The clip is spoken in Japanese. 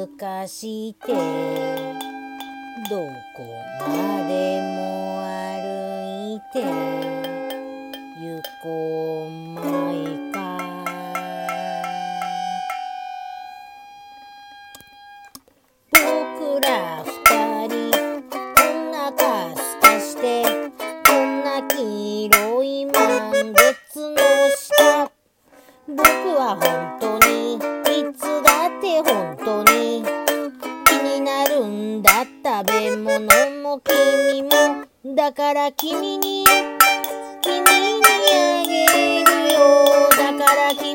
歩かしてどこまでも歩いて行こうまいか。僕ら二人お腹すかしてこんな黄色い満月の下、僕は本当にいつだって本当に気になるんだ。食べ物も君もだから君にあげるよ。だから君